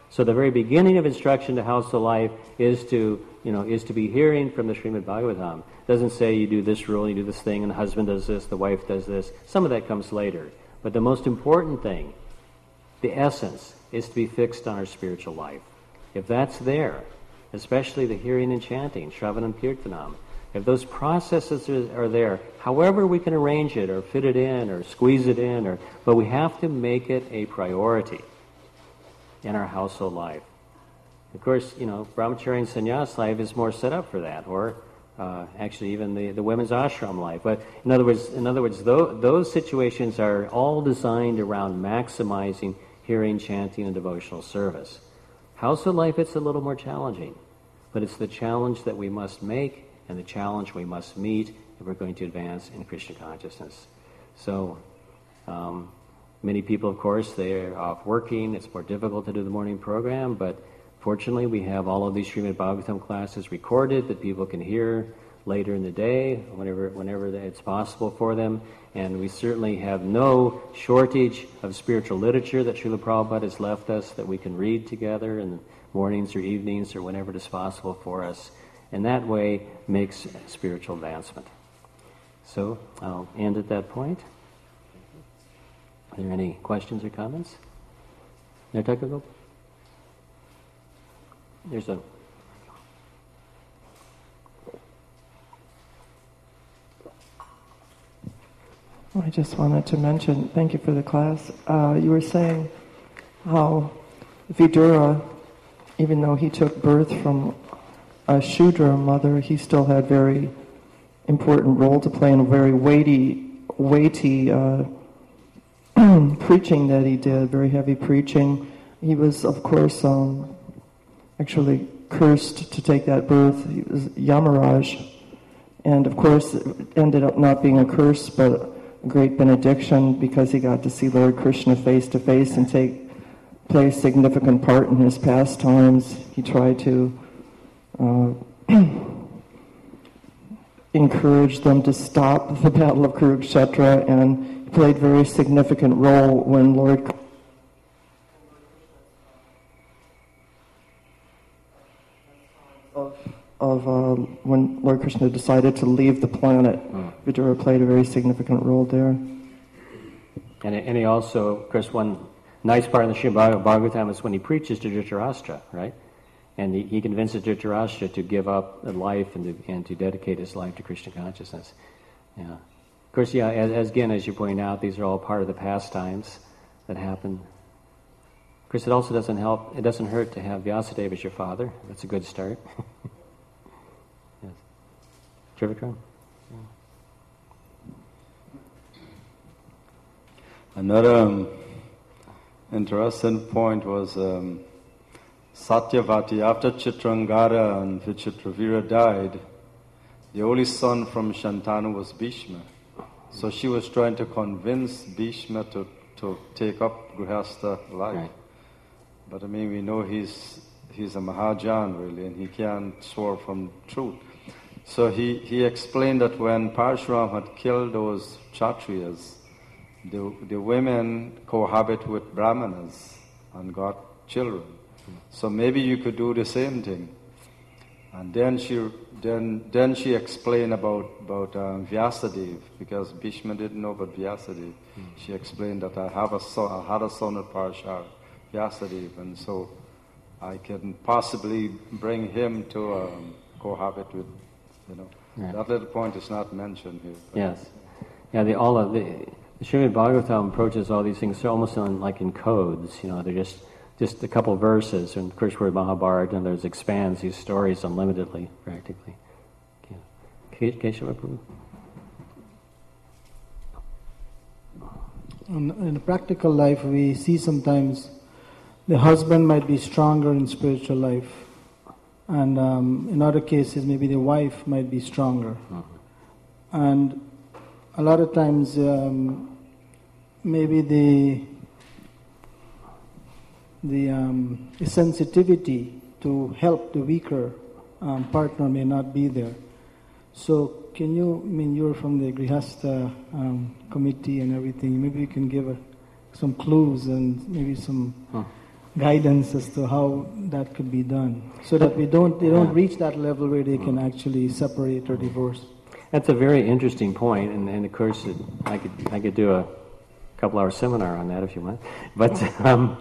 So the very beginning of instruction to household life is to, you know, is to be hearing from the Srimad Bhagavatam. It doesn't say you do this rule, you do this thing, and the husband does this, the wife does this. Some of that comes later. But the most important thing, the essence, is to be fixed on our spiritual life. If that's there, especially the hearing and chanting, Shravanam Kirtanam, if those processes are, are there, however we can arrange it or fit it in or squeeze it in, or but we have to make it a priority in our household life. Of course, you know, brahmacharya and sannyas life is more set up for that, or uh, actually even the, the women's ashram life. But in other words, in other words, those, those situations are all designed around maximizing hearing, chanting, and devotional service. Household life, it's a little more challenging, but it's the challenge that we must make and the challenge we must meet if we're going to advance in Krishna consciousness. So, um, many people, of course, they're off working. It's more difficult to do the morning program, but fortunately we have all of these Srimad Bhagavatam classes recorded that people can hear later in the day, whenever whenever it's possible for them. And we certainly have no shortage of spiritual literature that Srila Prabhupada has left us that we can read together in the mornings or evenings or whenever it is possible for us. And that way makes spiritual advancement. So I'll end at that point. Are there any questions or comments? Nartaka? There's a... I just wanted to mention, thank you for the class. Uh, you were saying how Vidura, even though he took birth from a Shudra mother, he still had very important role to play in a very weighty, weighty uh, preaching that he did, very heavy preaching. He was, of course, um, actually cursed to take that birth. He was Yamaraj. And, of course, it ended up not being a curse, but a great benediction, because he got to see Lord Krishna face to face and take play a significant part in his pastimes. He tried to uh, encourage them to stop the Battle of Kurukshetra, and he played a very significant role when Lord of of uh, when Lord Krishna decided to leave the planet. Mm. Vidura played a very significant role there. And, and he also, of course, one nice part in the Srimad Bhagavatam is when he preaches to Dhritarashtra, right? And he, he convinces Dhritarashtra to give up life and to, and to dedicate his life to Krishna consciousness. Yeah. Of course, yeah, as, as again, as you point out, these are all part of the pastimes that happen. Of course, it also doesn't help, it doesn't hurt to have Vyasadeva as your father. That's a good start. Yes. Trivikram? Yeah. Another um, interesting point was um, Satyavati. After Chitrangada and Vichitravira died, the only son from Shantanu was Bhishma. So she was trying to convince Bhishma to, to take up Grihastha life. Right. But I mean, we know he's he's a Mahajan really, and he can't swear from truth. So he, he explained that when Parshuram had killed those Kshatriyas, the, the women cohabit with Brahmanas and got children. So maybe you could do the same thing. And then she then then she explained about about um, Vyasadeva, because Bhishma didn't know about Vyasadeva. Mm. She explained that I have a son, I had a son at Parashar, Vyasadeva, and so I can possibly bring him to um, cohabit with, you know. Yeah. That little point is not mentioned here. Yes, yeah. The all of the, the Srimad Bhagavatam approaches all these things. They're almost in, like in codes. You know, they're just. Just a couple verses, and of course we're Mahabharata, and there's expands these stories unlimitedly, practically. Keshava Prabhu? In a practical life, we see sometimes the husband might be stronger in spiritual life, and um, in other cases, maybe the wife might be stronger. Mm-hmm. And a lot of times, um, maybe the the, um, the sensitivity to help the weaker um, partner may not be there. So can you, I mean, you're from the Grihastha um, committee and everything, maybe you can give a, some clues and maybe some huh. guidance as to how that could be done, so that we don't they don't reach that level where they can actually separate or divorce. That's a very interesting point, and, and of course, it, I could I could do a couple-hour seminar on that if you want. But um,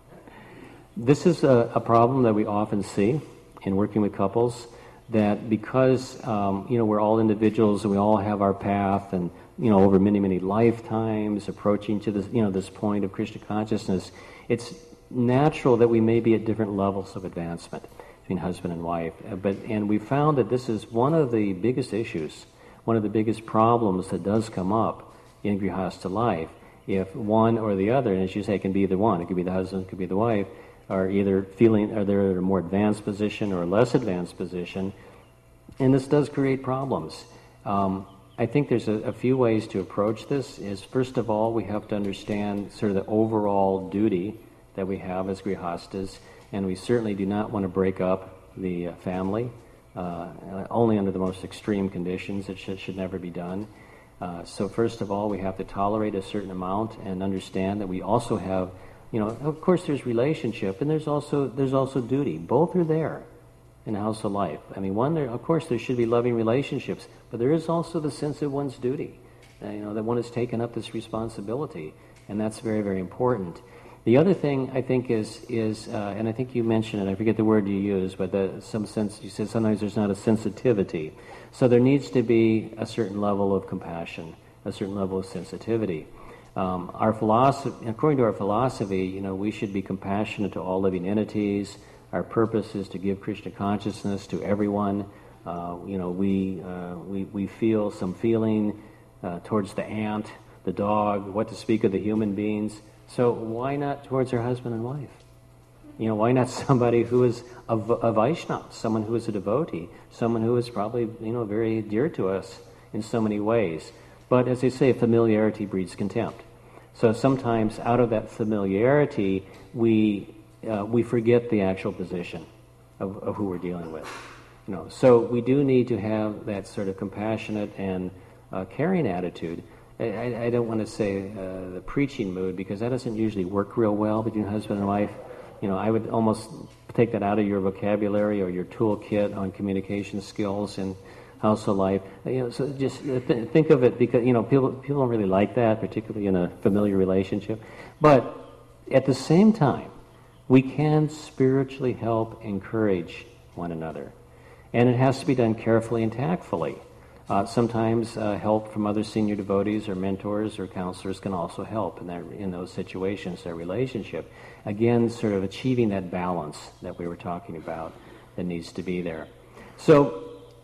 this is a, a problem that we often see in working with couples. That because um, you know we're all individuals and we all have our path, and you know over many many lifetimes approaching to this you know this point of Krishna consciousness, it's natural that we may be at different levels of advancement between husband and wife. But and we found that this is one of the biggest issues, one of the biggest problems that does come up in grihastha life. If one or the other, and as you say, it can be either one, it could be the husband, it could be the wife, are either feeling, are they're in a more advanced position or a less advanced position, and this does create problems. Um, I think there's a, a few ways to approach this. Is first of all, we have to understand sort of the overall duty that we have as grihastas, and we certainly do not want to break up the uh, family, uh, only under the most extreme conditions. It should, should never be done. Uh, so first of all, we have to tolerate a certain amount and understand that we also have, you know, of course there's relationship and there's also there's also duty. Both are there in the house of life. I mean, one, there, of course there should be loving relationships, but there is also the sense of one's duty, uh, you know, that one has taken up this responsibility, and that's very, very important. The other thing I think is, is uh, and I think you mentioned it, I forget the word you used, but the, some sense, you said sometimes there's not a sensitivity. So there needs to be a certain level of compassion, a certain level of sensitivity. Um, our philosophy, according to our philosophy, you know, we should be compassionate to all living entities. Our purpose is to give Krishna consciousness to everyone. Uh, you know, we, uh, we we feel some feeling uh, towards the ant, the dog, what to speak of the human beings. So why not towards our husband and wife? You know, why not somebody who is a, a Vaishnava, someone who is a devotee, someone who is probably, you know, very dear to us in so many ways. But as they say, familiarity breeds contempt. So sometimes out of that familiarity, we uh, we forget the actual position of, of who we're dealing with. You know, so we do need to have that sort of compassionate and uh, caring attitude. I, I don't want to say uh, the preaching mood, because that doesn't usually work real well between husband and wife. You know, I would almost take that out of your vocabulary or your toolkit on communication skills and household life. You know, so just th- think of it, because you know people people don't really like that, particularly in a familiar relationship. But at the same time, we can spiritually help encourage one another, and it has to be done carefully and tactfully. Uh, sometimes uh, help from other senior devotees or mentors or counselors can also help in that in those situations, their relationship. Again, sort of achieving that balance that we were talking about that needs to be there. So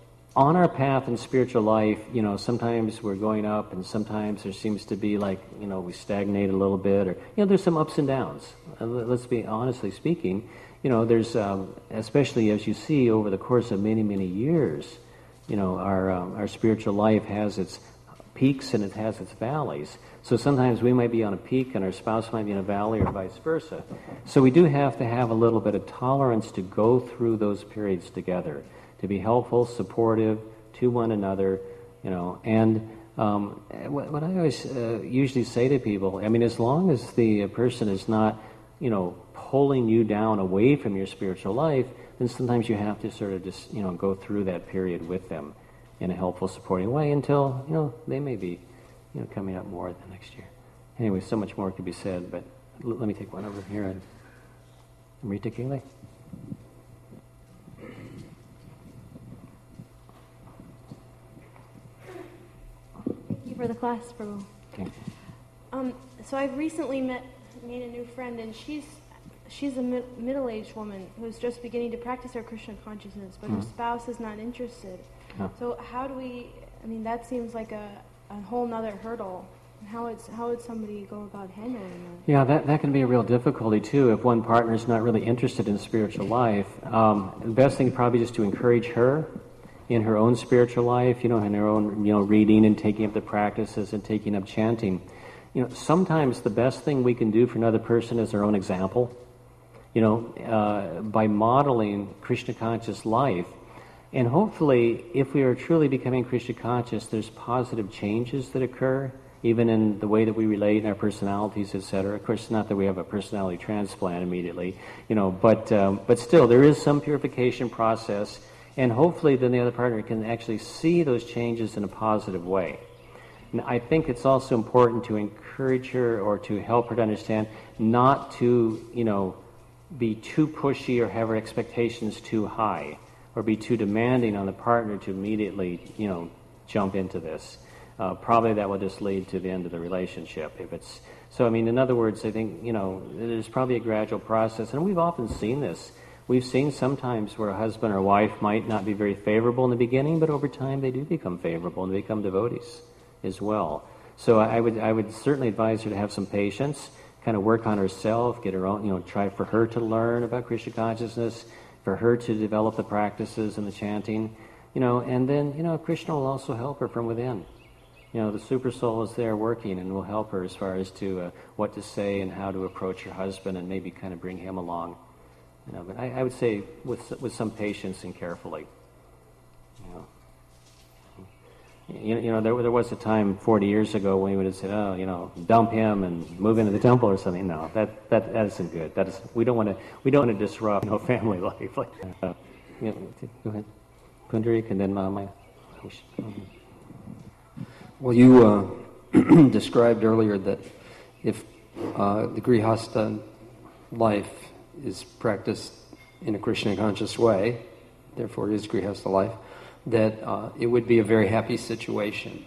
on our path in spiritual life, you know, sometimes we're going up and sometimes there seems to be like, you know, we stagnate a little bit, or, you know, there's some ups and downs. Uh, let's be honestly speaking, you know, there's, um, especially as you see over the course of many, many years, you know, our um, our spiritual life has its peaks and it has its valleys. So sometimes we might be on a peak and our spouse might be in a valley, or vice versa. So we do have to have a little bit of tolerance to go through those periods together, to be helpful, supportive to one another, you know. And um, what, what I always uh, usually say to people, I mean, as long as the person is not, you know, pulling you down away from your spiritual life, then sometimes you have to sort of just, you know, go through that period with them in a helpful, supporting way until, you know, they may be, you know, coming up more the next year. Anyway, so much more could be said, but l- let me take one over here. And Amrita Kile. Thank you for the class, Prabhu. Okay. Um, so I've recently met made a new friend, and she's she's a mi- middle-aged woman who's just beginning to practice her Krishna consciousness, but mm-hmm. her spouse is not interested. Oh. So how do we, I mean, that seems like a, a whole nother hurdle. How would, how would somebody go about handling that? Yeah, that, that can be a real difficulty, too, if one partner is not really interested in spiritual life. Um, the best thing probably just to encourage her in her own spiritual life, you know, in her own, you know, reading and taking up the practices and taking up chanting. You know, sometimes the best thing we can do for another person is our own example. You know, uh, by modeling Krishna conscious life, and hopefully, if we are truly becoming Krishna conscious, there's positive changes that occur even in the way that we relate in our personalities, et cetera. Of course, not that we have a personality transplant immediately, you know, but um, but still, there is some purification process, and hopefully then the other partner can actually see those changes in a positive way. And I think it's also important to encourage her or to help her to understand not to, you know, be too pushy or have her expectations too high, or be too demanding on the partner to immediately, you know, jump into this. Uh, probably that will just lead to the end of the relationship. If it's so, I mean, in other words, I think, you know, there's probably a gradual process, and we've often seen this. We've seen sometimes where a husband or wife might not be very favorable in the beginning, but over time they do become favorable and they become devotees as well. So I would I would certainly advise her to have some patience, kind of work on herself, get her own, you know, try for her to learn about Krishna consciousness, for her to develop the practices and the chanting, you know, and then, you know, Krishna will also help her from within. You know, the super soul is there working and will help her as far as to uh, what to say and how to approach her husband and maybe kind of bring him along. You know, but I, I would say with with some patience and carefully. You know, you, you know, there there was a time forty years ago when we would have said, oh, you know, dump him and move into the temple or something. No, that that that isn't good. That is, we don't want to we don't want to disrupt, you know, family life. Like, uh, you know, go ahead, Pundarik, and then Mama. Well, you uh, described earlier that if uh, the Grihastha life is practiced in a Krishna conscious way, therefore it is Grihastha life, that uh, it would be a very happy situation.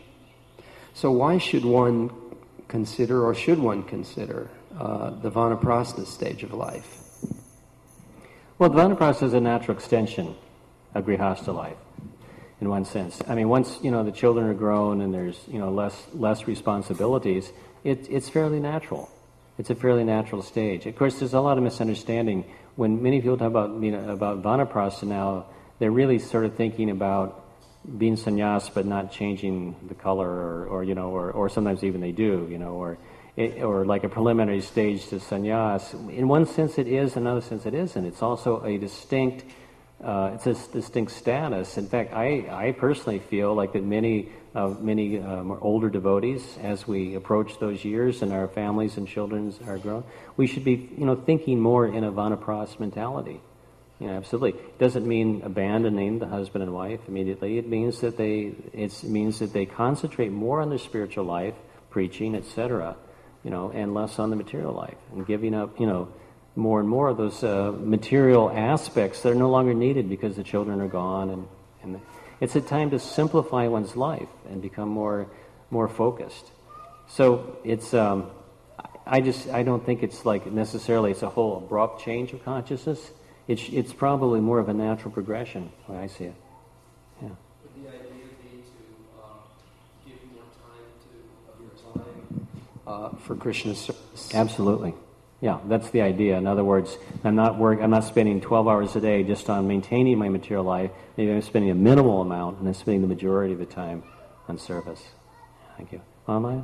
So why should one consider, or should one consider, uh, the Vanaprastha stage of life? Well, the Vanaprastha is a natural extension of Grihastha life, in one sense. I mean, once, you know, the children are grown and there's, you know, less less responsibilities, it, it's fairly natural. It's a fairly natural stage. Of course, there's a lot of misunderstanding. When many people talk about, you know, about Vanaprastha now, they're really sort of thinking about being sannyas but not changing the color, or, or you know, or, or sometimes even they do, you know, or it, or like a preliminary stage to sannyas. In one sense it is, in another sense it isn't. It's also a distinct Uh, it's a distinct status. In fact, I, I personally feel like that many uh, many um, older devotees, as we approach those years and our families and children are grown, we should be, you know, thinking more in a Vanaprastha mentality. You know, absolutely. It doesn't mean abandoning the husband and wife immediately. It means that they it's, it means that they concentrate more on their spiritual life, preaching, et cetera, you know, and less on the material life, and giving up, you know, more and more of those uh, material aspects that are no longer needed because the children are gone, and, and the, it's a time to simplify one's life and become more more focused. So it's um, I just I don't think it's like necessarily it's a whole abrupt change of consciousness. It's it's probably more of a natural progression the way I see it. Yeah. Would the idea be to uh, give more time to of your time uh, for Krishna service? Absolutely. Yeah, that's the idea. In other words, I'm not work. I'm not spending twelve hours a day just on maintaining my material life. Maybe I'm spending a minimal amount, and I'm spending the majority of the time on service. Thank you, Maya.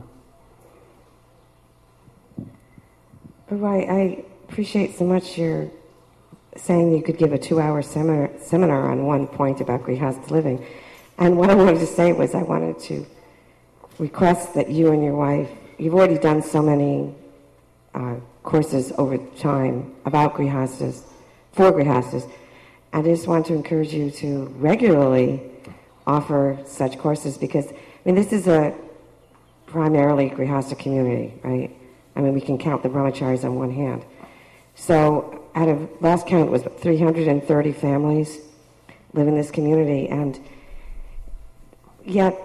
Right. I appreciate so much your saying you could give a two-hour seminar seminar on one point about Grihastha living, and what I wanted to say was I wanted to request that you and your wife. You've already done so many Uh, courses over time about Grihasthas, for Grihasthas, and I just want to encourage you to regularly offer such courses, because, I mean, this is a primarily Grihastha community, right? I mean, we can count the brahmacharis on one hand. So, out of, last count was three hundred thirty families live in this community, and yet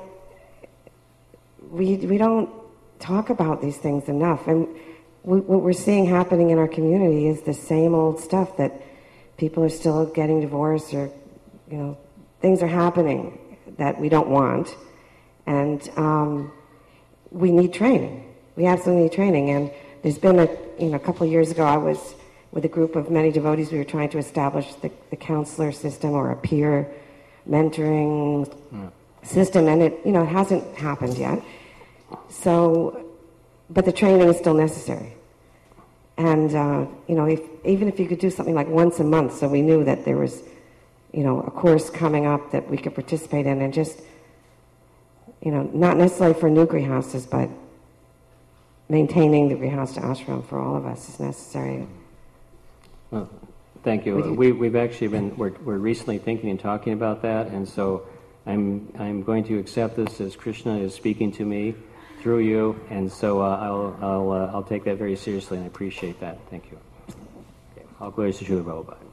we we don't talk about these things enough. And We, what we're seeing happening in our community is the same old stuff, that people are still getting divorced, or, you know, things are happening that we don't want, and um, we need training. We absolutely need training. And there's been a, you know, a couple of years ago, I was with a group of many devotees. We were trying to establish the, the counselor system, or a peer mentoring yeah. system, and it, you know, it hasn't happened yet. So. But the training is still necessary. And, uh, you know, if, even if you could do something like once a month, so we knew that there was, you know, a course coming up that we could participate in, and just, you know, not necessarily for new Grihasthas, but maintaining the Grihastha ashram for all of us is necessary. Well, thank you. you. We, we've actually been, we're, we're recently thinking and talking about that, and so I'm, I'm going to accept this as Krishna is speaking to me through you, and so uh, I'll, I'll, uh, I'll take that very seriously, and I appreciate that. Thank you. Okay. All glories to Srila Prabhupada.